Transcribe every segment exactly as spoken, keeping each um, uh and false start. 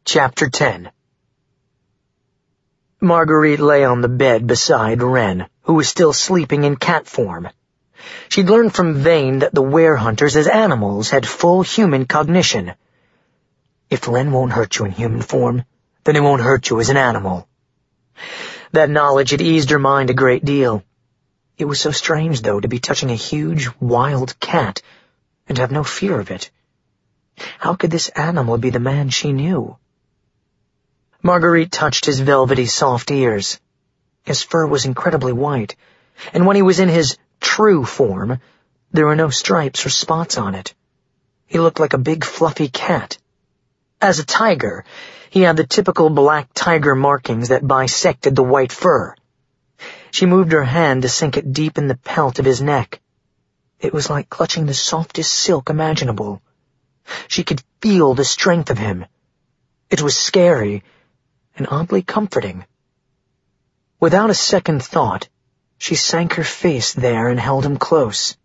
Chapter ten. Marguerite lay on the bed beside Wren, who was still sleeping in cat form. She'd learned from Vane that the were-hunters as animals had full human cognition. If Wren won't hurt you in human form, then he won't hurt you as an animal. That knowledge had eased her mind a great deal. It was so strange, though, to be touching a huge, wild cat and have no fear of it. How could this animal be the man she knew? Marguerite touched his velvety soft ears. His fur was incredibly white, and when he was in his true form, there were no stripes or spots on it. He looked like a big fluffy cat. As a tiger, he had the typical black tiger markings that bisected the white fur. She moved her hand to sink it deep in the pelt of his neck. It was like clutching the softest silk imaginable. She could feel the strength of him. It was scary and oddly comforting. Without a second thought, she sank her face there and held him close.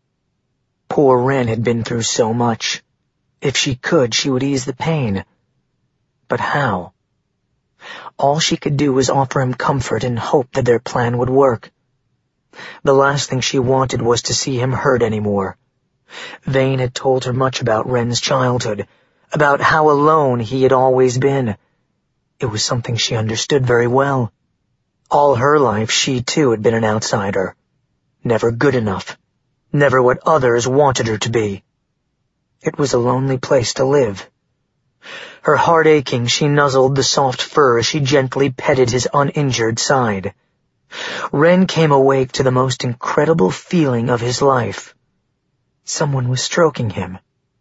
Poor Wren had been through so much. If she could, she would ease the pain. But how? All she could do was offer him comfort and hope that their plan would work. The last thing she wanted was to see him hurt anymore. Vane had told her much about Wren's childhood, about how alone he had always been. It was something she understood very well. All her life she too had been an outsider. Never good enough. Never what others wanted her to be. It was a lonely place to live. Her heart aching, she nuzzled the soft fur as she gently petted his uninjured side. Wren came awake to the most incredible feeling of his life. Someone was stroking him.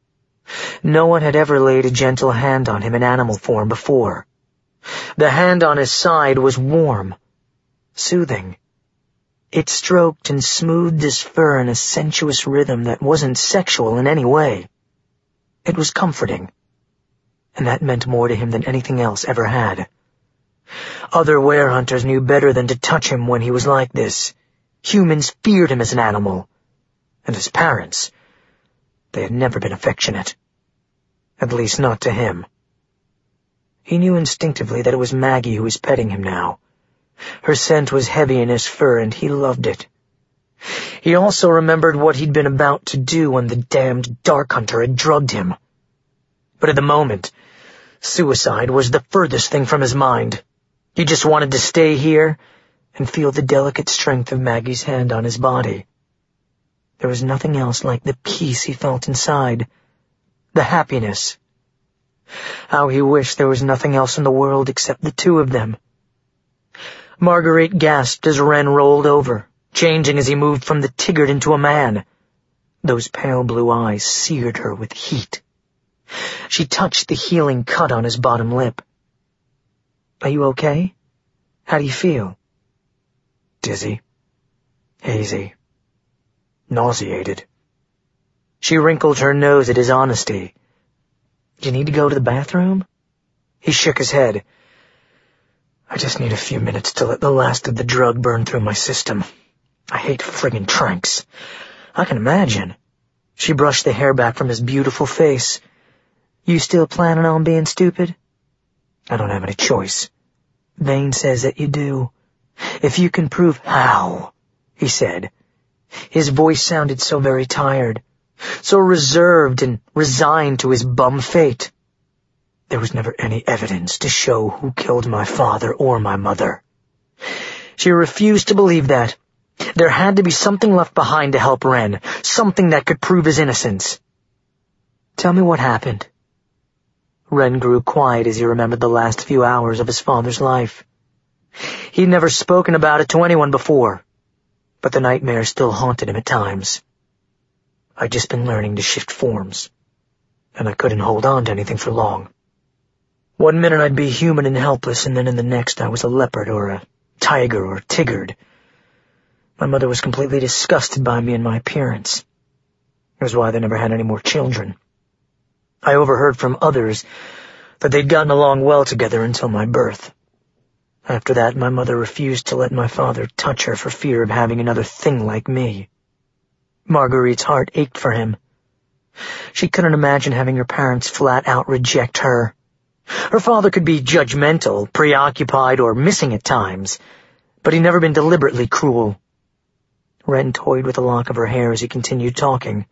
No one had ever laid a gentle hand on him in animal form before. The hand on his side was warm, soothing. It stroked and smoothed his fur in a sensuous rhythm that wasn't sexual in any way. It was comforting, and that meant more to him than anything else ever had. Other were-hunters knew better than to touch him when he was like this. Humans feared him as an animal, and as parents, they had never been affectionate. At least not to him. He knew instinctively that it was Maggie who was petting him now. Her scent was heavy in his fur, and he loved it. He also remembered what he'd been about to do when the damned Dark Hunter had drugged him. But at the moment, suicide was the furthest thing from his mind. He just wanted to stay here and feel the delicate strength of Maggie's hand on his body. There was nothing else like the peace he felt inside, the happiness. How he wished there was nothing else in the world except the two of them. Marguerite gasped as Wren rolled over, changing as he moved from the Tigard into a man. Those pale blue eyes seared her with heat. She touched the healing cut on his bottom lip. "Are you okay? How do you feel?" "Dizzy. Hazy. Nauseated." She wrinkled her nose at his honesty. "Do you need to go to the bathroom?" He shook his head. "I just need a few minutes to let the last of the drug burn through my system. I hate friggin' tranks." "I can imagine." She brushed the hair back from his beautiful face. "You still planning on being stupid?" "I don't have any choice." "Vane says that you do. If you can prove—" "How?" he said. His voice sounded so very tired, so reserved and resigned to his bum fate. "There was never any evidence to show who killed my father or my mother." She refused to believe that. There had to be something left behind to help Wren, something that could prove his innocence. "Tell me what happened." Wren grew quiet as he remembered the last few hours of his father's life. He'd never spoken about it to anyone before, but the nightmare still haunted him at times. "I'd just been learning to shift forms, and I couldn't hold on to anything for long. One minute I'd be human and helpless, and then in the next I was a leopard or a tiger or a tigard. My mother was completely disgusted by me and my appearance. It was why they never had any more children. I overheard from others that they'd gotten along well together until my birth. After that, my mother refused to let my father touch her for fear of having another thing like me." Marguerite's heart ached for him. She couldn't imagine having her parents flat out reject her. Her father could be judgmental, preoccupied, or missing at times, but he'd never been deliberately cruel. Wren toyed with a lock of her hair as he continued talking.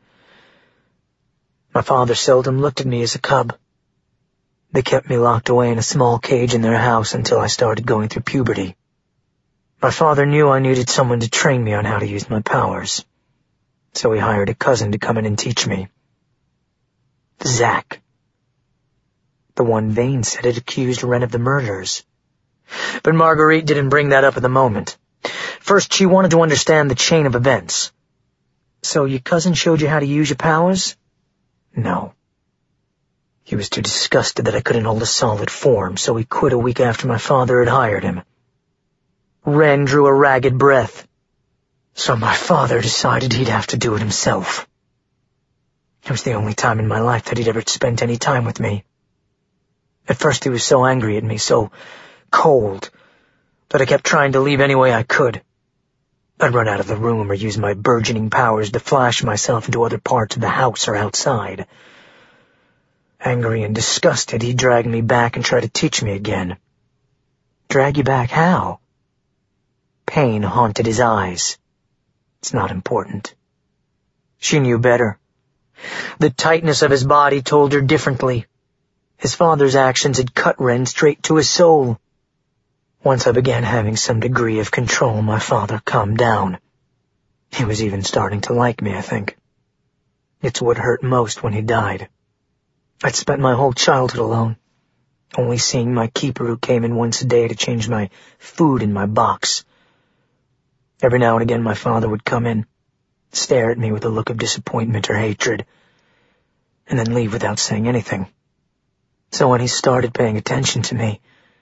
My father seldom looked at me as a cub. They kept me locked away in a small cage in their house until I started going through puberty. My father knew I needed someone to train me on how to use my powers, so he hired a cousin to come in and teach me. Zack. The one Vane said had accused Wren of the murders. But Marguerite didn't bring that up at the moment. First, she wanted to understand the chain of events. So your cousin showed you how to use your powers? No. He was too disgusted that I couldn't hold a solid form, so he quit a week after my father had hired him. Wren drew a ragged breath. So my father decided he'd have to do it himself. It was the only time in my life that he'd ever spent any time with me. At first he was so angry at me, so cold, that I kept trying to leave any way I could. I'd run out of the room or use my burgeoning powers to flash myself into other parts of the house or outside. Angry and disgusted, he dragged me back and tried to teach me again. Drag you back how? Pain haunted his eyes. It's not important. She knew better. The tightness of his body told her differently. His father's actions had cut Wren straight to his soul. Once I began having some degree of control, my father calmed down. He was even starting to like me, I think. It's what hurt most when he died. I'd spent my whole childhood alone, only seeing my keeper who came in once a day to change my food in my box. Every now and again my father would come in, stare at me with a look of disappointment or hatred, and then leave without saying anything. So when he started paying attention to me,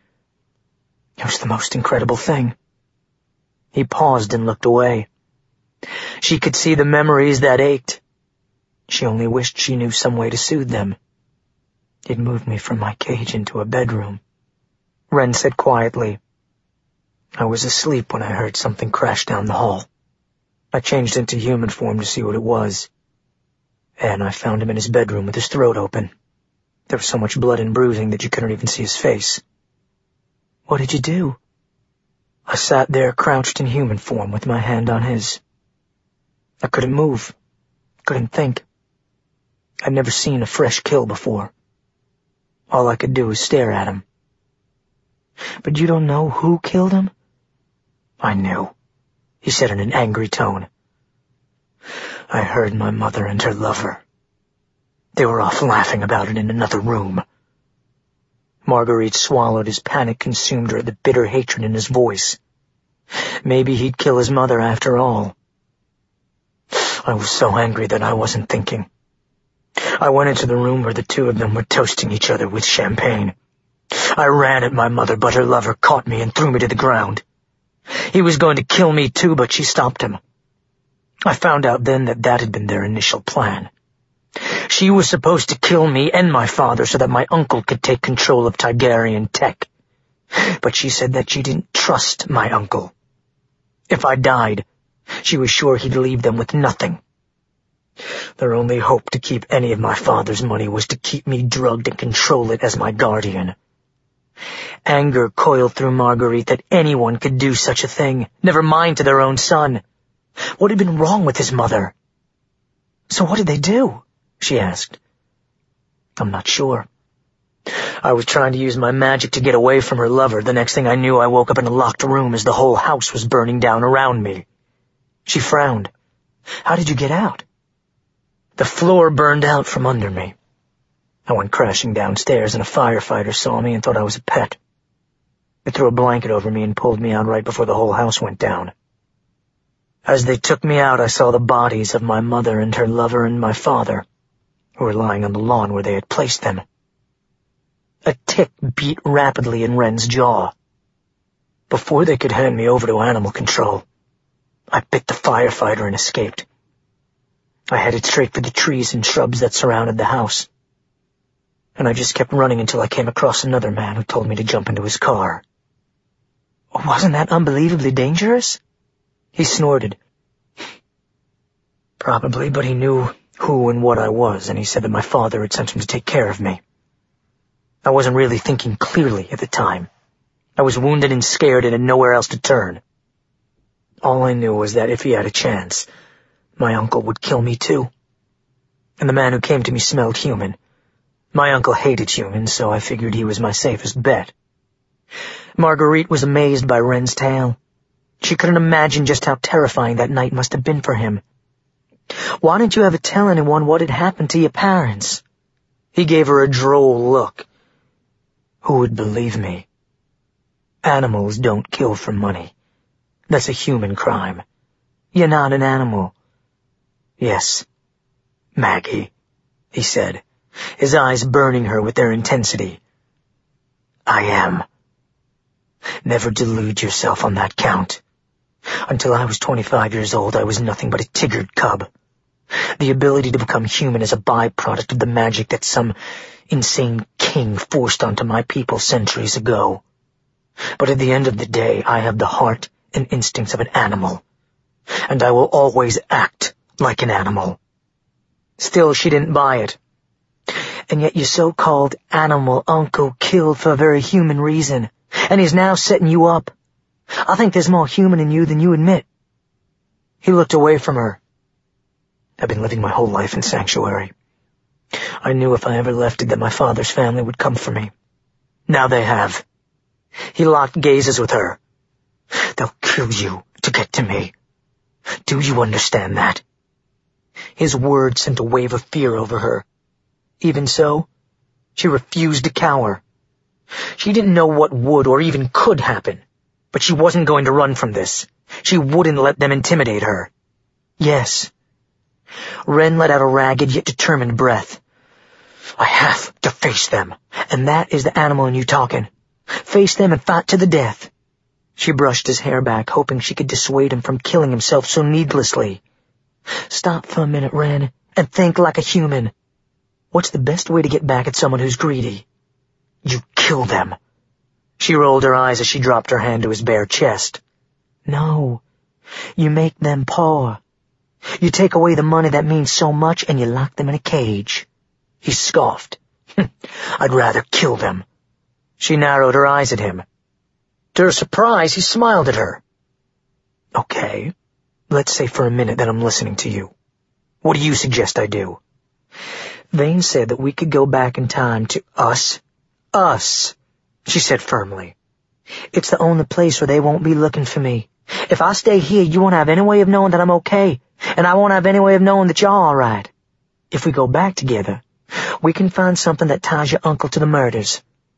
it was the most incredible thing. He paused and looked away. She could see the memories that ached. She only wished she knew some way to soothe them. He'd moved me from my cage into a bedroom. Wren said quietly, I was asleep when I heard something crash down the hall. I changed into human form to see what it was, and I found him in his bedroom with his throat open. There was so much blood and bruising that you couldn't even see his face. What did you do? I sat there crouched in human form with my hand on his. I couldn't move, couldn't think. I'd never seen a fresh kill before. All I could do was stare at him. But you don't know who killed him? I knew, he said in an angry tone. I heard my mother and her lover. They were off laughing about it in another room. Marguerite swallowed as panic consumed her, the bitter hatred in his voice. Maybe he'd kill his mother after all. I was so angry that I wasn't thinking. I went into the room where the two of them were toasting each other with champagne. I ran at my mother, but her lover caught me and threw me to the ground. He was going to kill me too, but she stopped him. I found out then that that had been their initial plan. She was supposed to kill me and my father so that my uncle could take control of Tigerian tech. But she said that she didn't trust my uncle. If I died, she was sure he'd leave them with nothing. Their only hope to keep any of my father's money was to keep me drugged and control it as my guardian. Anger coiled through Marguerite that anyone could do such a thing, never mind to their own son. What had been wrong with his mother? So what did they do? She asked. I'm not sure. I was trying to use my magic to get away from her lover. The next thing I knew, I woke up in a locked room as the whole house was burning down around me. She frowned. How did you get out? The floor burned out from under me. I went crashing downstairs, and a firefighter saw me and thought I was a pet. They threw a blanket over me and pulled me out right before the whole house went down. As they took me out, I saw the bodies of my mother and her lover and my father, who were lying on the lawn where they had placed them. A tick beat rapidly in Wren's jaw. Before they could hand me over to animal control, I bit the firefighter and escaped. I headed straight for the trees and shrubs that surrounded the house. And I just kept running until I came across another man who told me to jump into his car. Wasn't that unbelievably dangerous? He snorted. Probably, but he knew who and what I was, and he said that my father had sent him to take care of me. I wasn't really thinking clearly at the time. I was wounded and scared and had nowhere else to turn. All I knew was that if he had a chance, my uncle would kill me too. And the man who came to me smelled human. My uncle hated humans, so I figured he was my safest bet. Marguerite was amazed by Wren's tale. She couldn't imagine just how terrifying that night must have been for him. "Why didn't you ever tell anyone what had happened to your parents?" He gave her a droll look. "Who would believe me? Animals don't kill for money. That's a human crime. You're not an animal." "Yes, Maggie," he said, his eyes burning her with their intensity. "I am. Never delude yourself on that count. Until I was twenty-five years old, I was nothing but a tiggered cub. The ability to become human is a byproduct of the magic that some insane king forced onto my people centuries ago. But at the end of the day, I have the heart and instincts of an animal, and I will always act like an animal." Still, she didn't buy it. "And yet your so-called animal uncle killed for a very human reason, and he's now setting you up. I think there's more human in you than you admit." He looked away from her. "I've been living my whole life in sanctuary. I knew if I ever left it that my father's family would come for me. Now they have." He locked gazes with her. "They'll kill you to get to me. Do you understand that?" His words sent a wave of fear over her. Even so, she refused to cower. She didn't know what would or even could happen, but she wasn't going to run from this. She wouldn't let them intimidate her. "Yes." Wren let out a ragged yet determined breath. "I have to face them, and that is the animal in you talking. Face them and fight to the death." She brushed his hair back, hoping she could dissuade him from killing himself so needlessly. "Stop for a minute, Wren, and think like a human. What's the best way to get back at someone who's greedy?" "You kill them." She rolled her eyes as she dropped her hand to his bare chest. "No, you make them poor. You take away the money that means so much and you lock them in a cage." He scoffed. "I'd rather kill them." She narrowed her eyes at him. To her surprise, he smiled at her. "Okay, let's say for a minute that I'm listening to you. What do you suggest I do?" "Vane said that we could go back in time to us. Us," she said firmly. "It's the only place where they won't be looking for me. If I stay here, you won't have any way of knowing that I'm okay, and I won't have any way of knowing that you're all right. If we go back together, we can find something that ties your uncle to the murders."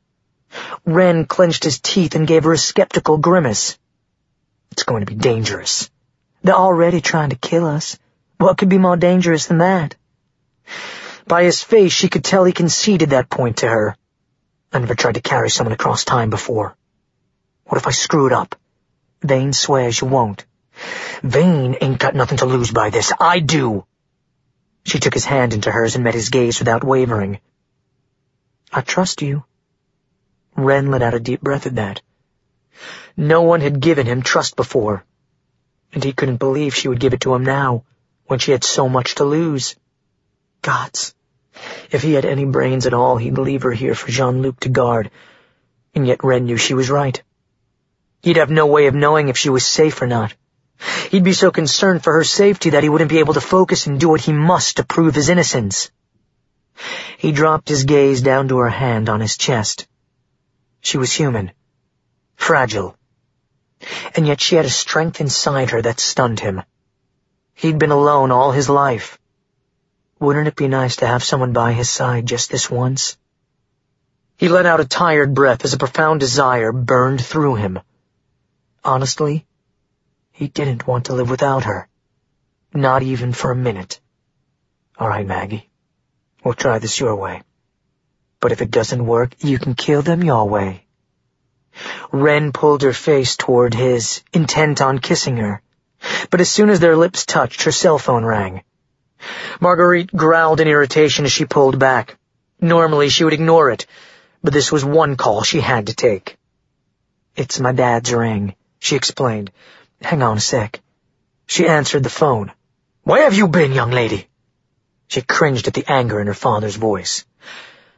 Wren clenched his teeth and gave her a skeptical grimace. "It's going to be dangerous." "They're already trying to kill us. What could be more dangerous than that?" By his face, she could tell he conceded that point to her. "I never tried to carry someone across time before. What if I screw it up? Vane swears you won't. Vane ain't got nothing to lose by this. I do." She took his hand into hers and met his gaze without wavering. "I trust you." Wren let out a deep breath at that. No one had given him trust before, and he couldn't believe she would give it to him now, when she had so much to lose. Gods, if he had any brains at all, he'd leave her here for Jean-Luc to guard, and yet Wren knew she was right. He'd have no way of knowing if she was safe or not. He'd be so concerned for her safety that he wouldn't be able to focus and do what he must to prove his innocence. He dropped his gaze down to her hand on his chest. She was human, fragile, and yet she had a strength inside her that stunned him. He'd been alone all his life. Wouldn't it be nice to have someone by his side just this once? He let out a tired breath as a profound desire burned through him. Honestly, he didn't want to live without her. Not even for a minute. "All right, Maggie, we'll try this your way. But if it doesn't work, you can kill them your way." Wren pulled her face toward his, intent on kissing her. But as soon as their lips touched, her cell phone rang. Marguerite growled in irritation as she pulled back. Normally she would ignore it, but this was one call she had to take. "It's my dad's ring," she explained. "Hang on a sec." She answered the phone. "Where have you been, young lady?" She cringed at the anger in her father's voice.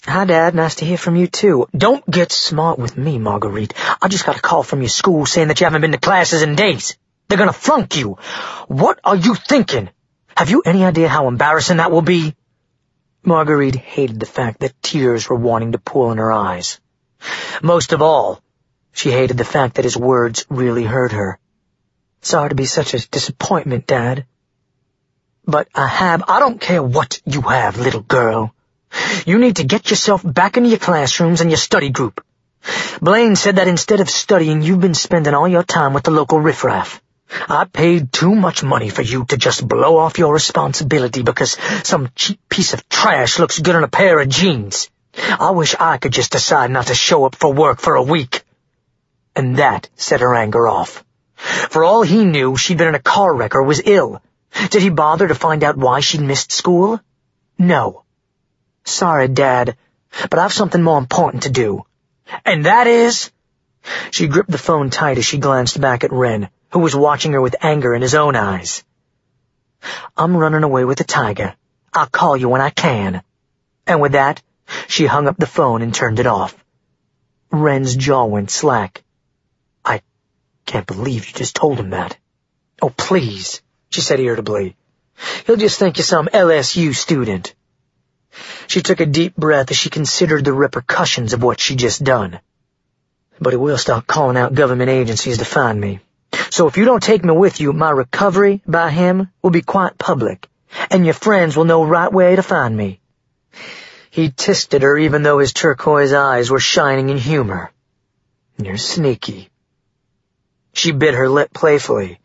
Hi, Dad. Nice to hear from you, too. Don't get smart with me, Marguerite. I just got a call from your school saying that you haven't been to classes in days. They're gonna flunk you. What are you thinking? Have you any idea how embarrassing that will be? Marguerite hated the fact that tears were wanting to pool in her eyes. Most of all, she hated the fact that his words really hurt her. Sorry to be such a disappointment, Dad. But I have, I don't care what you have, little girl. You need to get yourself back into your classrooms and your study group. Blaine said that instead of studying, you've been spending all your time with the local riffraff. I paid too much money for you to just blow off your responsibility because some cheap piece of trash looks good in a pair of jeans. I wish I could just decide not to show up for work for a week. And that set her anger off. For all he knew, she'd been in a car wreck or was ill. Did he bother to find out why she'd missed school? No. Sorry, Dad, but I've something more important to do. And that is... She gripped the phone tight as she glanced back at Wren, who was watching her with anger in his own eyes. I'm running away with the tiger. I'll call you when I can. And with that, she hung up the phone and turned it off. Wren's jaw went slack. I can't believe you just told him that. Oh, please, she said irritably. He'll just think you're some L S U student. She took a deep breath as she considered the repercussions of what she'd just done. But he will start calling out government agencies to find me. So if you don't take me with you, my recovery by him will be quite public, and your friends will know right where to find me. He tissed at her even though his turquoise eyes were shining in humor. You're sneaky. She bit her lip playfully.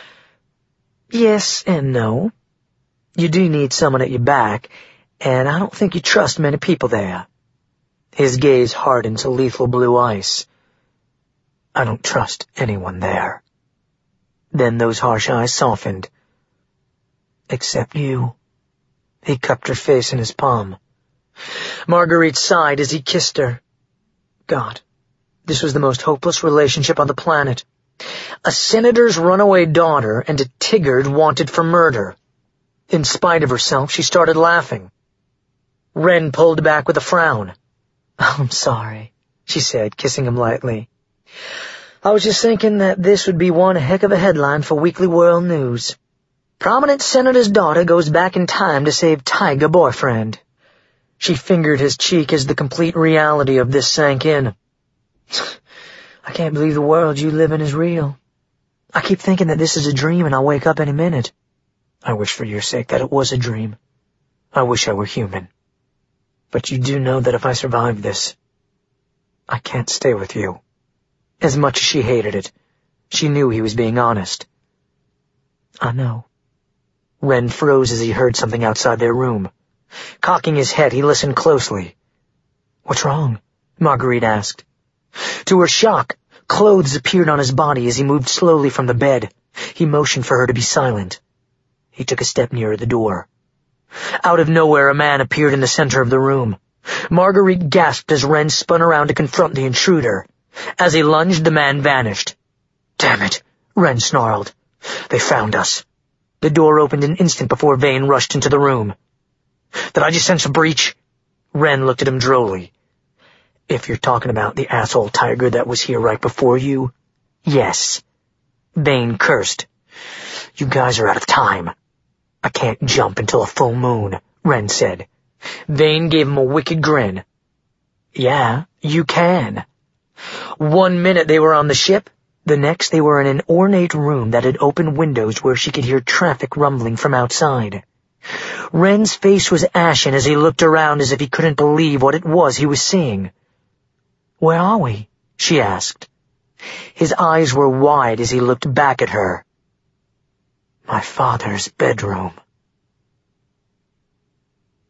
Yes and no. You do need someone at your back, and I don't think you trust many people there. His gaze hardened to lethal blue ice. I don't trust anyone there. Then those harsh eyes softened. Except you. He cupped her face in his palm. Marguerite sighed as he kissed her. God, this was the most hopeless relationship on the planet. A senator's runaway daughter and a Tigard wanted for murder. In spite of herself, she started laughing. Wren pulled back with a frown. I'm sorry, she said, kissing him lightly. I was just thinking that this would be one heck of a headline for Weekly World News. Prominent senator's daughter goes back in time to save tiger boyfriend. She fingered his cheek as the complete reality of this sank in. I can't believe the world you live in is real. I keep thinking that this is a dream and I'll wake up any minute. I wish for your sake that it was a dream. I wish I were human. But you do know that if I survive this, I can't stay with you. As much as she hated it, she knew he was being honest. I know. Wren froze as he heard something outside their room. Cocking his head, he listened closely. What's wrong? Marguerite asked. To her shock, clothes appeared on his body as he moved slowly from the bed. He motioned for her to be silent. He took a step nearer the door. Out of nowhere, a man appeared in the center of the room. Marguerite gasped as Wren spun around to confront the intruder. As he lunged, the man vanished. Damn it, Wren snarled. They found us. The door opened an instant before Vane rushed into the room. Did I just sense a breach? Wren looked at him drolly. If you're talking about the asshole tiger that was here right before you, yes. Vane cursed. You guys are out of time. I can't jump until a full moon, Wren said. Vane gave him a wicked grin. Yeah, you can. One minute they were on the ship, the next they were in an ornate room that had open windows where she could hear traffic rumbling from outside. Wren's face was ashen as he looked around as if he couldn't believe what it was he was seeing. Where are we? She asked. His eyes were wide as he looked back at her. My father's bedroom.